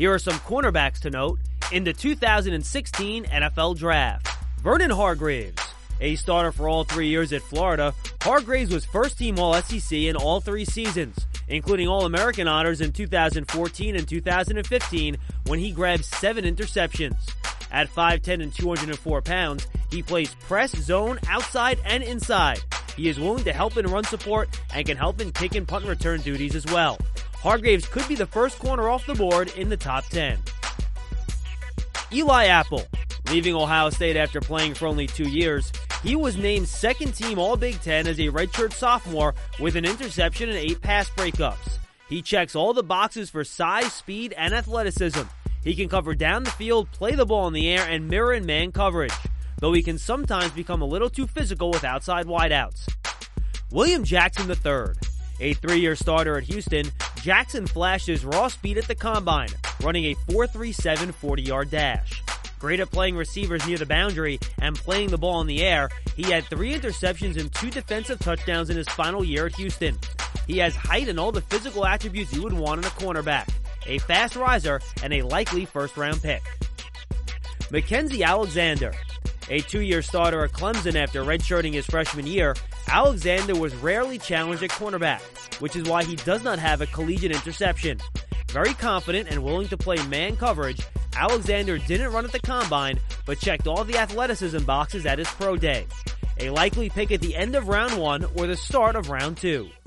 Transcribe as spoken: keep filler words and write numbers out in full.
Here are some cornerbacks to note in the two thousand sixteen N F L Draft. Vernon Hargreaves. A starter for all three years at Florida, Hargreaves was first-team All S E C in all three seasons, including All-American honors in two thousand fourteen and two thousand fifteen when he grabbed seven interceptions. At five ten and two hundred four pounds, he plays press, zone, outside, and inside. He is willing to help in run support and can help in kick and punt return duties as well. Hargreaves could be the first corner off the board in the top ten. Eli Apple. Leaving Ohio State after playing for only two years, he was named second team All-Big Ten as a redshirt sophomore with an interception and eight pass breakups. He checks all the boxes for size, speed, and athleticism. He can cover down the field, play the ball in the air, and mirror in man coverage, though he can sometimes become a little too physical with outside wideouts. William Jackson the third. A three-year starter at Houston, Jackson flashed his raw speed at the combine, running a four three seven forty-yard dash. Great at playing receivers near the boundary and playing the ball in the air, he had three interceptions and two defensive touchdowns in his final year at Houston. He has height and all the physical attributes you would want in a cornerback, a fast riser, and a likely first-round pick. Mackenzie Alexander. A two-year starter at Clemson after redshirting his freshman year, Alexander was rarely challenged at cornerback, which is why he does not have a collegiate interception. Very confident and willing to play man coverage, Alexander didn't run at the combine, but checked all the athleticism boxes at his pro day. A likely pick at the end of round one or the start of round two.